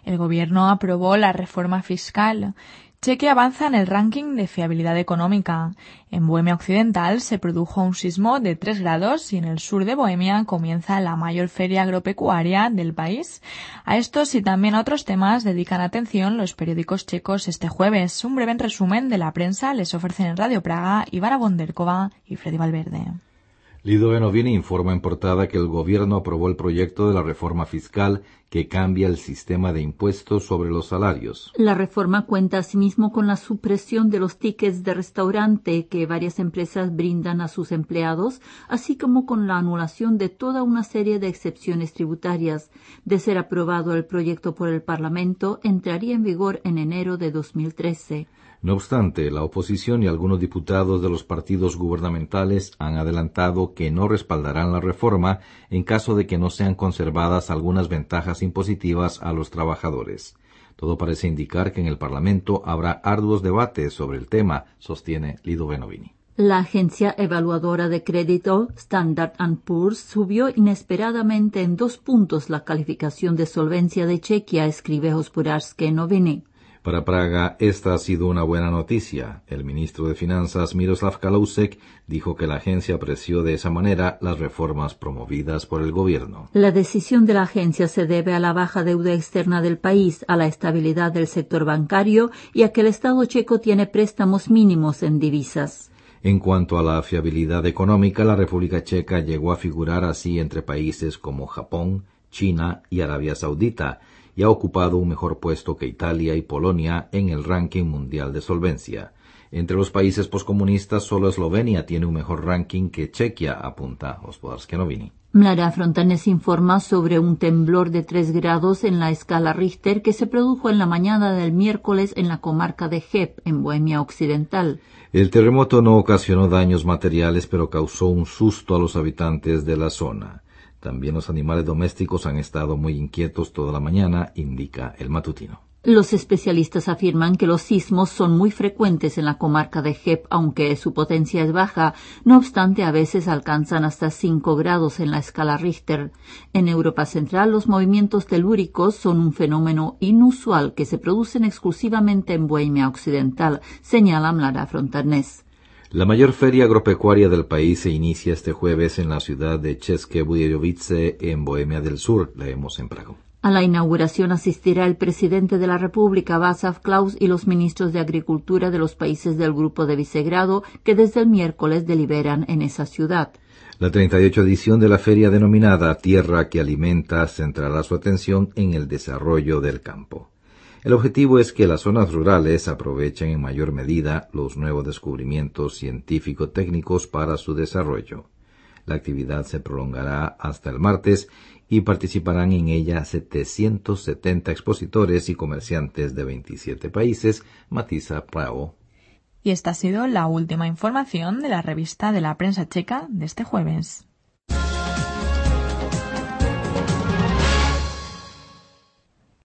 El gobierno aprobó la reforma fiscal. Chequia avanza en el ranking de fiabilidad económica. En Bohemia Occidental se produjo un sismo de 3 grados y en el sur de Bohemia comienza la mayor feria agropecuaria del país. A estos y también a otros temas dedican atención los periódicos checos este jueves. Un breve resumen de la prensa les ofrecen en Radio Praga Ivana Bonderkova y Freddy Valverde. Lido Benovini informa en portada que el gobierno aprobó el proyecto de la reforma fiscal que cambia el sistema de impuestos sobre los salarios. La reforma cuenta asimismo con la supresión de los tickets de restaurante que varias empresas brindan a sus empleados, así como con la anulación de toda una serie de excepciones tributarias. De ser aprobado el proyecto por el Parlamento, entraría en vigor en enero de 2013. No obstante, la oposición y algunos diputados de los partidos gubernamentales han adelantado que no respaldarán la reforma en caso de que no sean conservadas algunas ventajas impositivas a los trabajadores. Todo parece indicar que en el Parlamento habrá arduos debates sobre el tema, sostiene Lido Benovini. La agencia evaluadora de crédito Standard & Poor's subió inesperadamente en 2 puntos la calificación de solvencia de Chequia, escribe Hospodářské noviny. Para Praga, esta ha sido una buena noticia. El ministro de Finanzas, Miroslav Kalousek, dijo que la agencia apreció de esa manera las reformas promovidas por el gobierno. La decisión de la agencia se debe a la baja deuda externa del país, a la estabilidad del sector bancario y a que el Estado checo tiene préstamos mínimos en divisas. En cuanto a la fiabilidad económica, la República Checa llegó a figurar así entre países como Japón, China y Arabia Saudita, y ha ocupado un mejor puesto que Italia y Polonia en el ranking mundial de solvencia. Entre los países poscomunistas, solo Eslovenia tiene un mejor ranking que Chequia, apunta Hospodářské noviny. Mladá Frontanes informa sobre un temblor de 3 grados en la escala Richter que se produjo en la mañana del miércoles en la comarca de Hep, en Bohemia Occidental. El terremoto no ocasionó daños materiales, pero causó un susto a los habitantes de la zona. También los animales domésticos han estado muy inquietos toda la mañana, indica el matutino. Los especialistas afirman que los sismos son muy frecuentes en la comarca de Hep, aunque su potencia es baja. No obstante, a veces alcanzan hasta 5 grados en la escala Richter. En Europa Central, los movimientos telúricos son un fenómeno inusual que se producen exclusivamente en Bohemia Occidental, señala Mladá Frontanes. La mayor feria agropecuaria del país se inicia este jueves en la ciudad de České Budějovice, en Bohemia del Sur, leemos en Praga. A la inauguración asistirá el presidente de la República, Václav Klaus, y los ministros de Agricultura de los países del Grupo de Visegrado, que desde el miércoles deliberan en esa ciudad. La 38ª edición de la feria denominada Tierra que Alimenta centrará su atención en el desarrollo del campo. El objetivo es que las zonas rurales aprovechen en mayor medida los nuevos descubrimientos científico-técnicos para su desarrollo. La actividad se prolongará hasta el martes y participarán en ella 770 expositores y comerciantes de 27 países, matiza Pravo. Y esta ha sido la última información de la revista de la prensa checa de este jueves.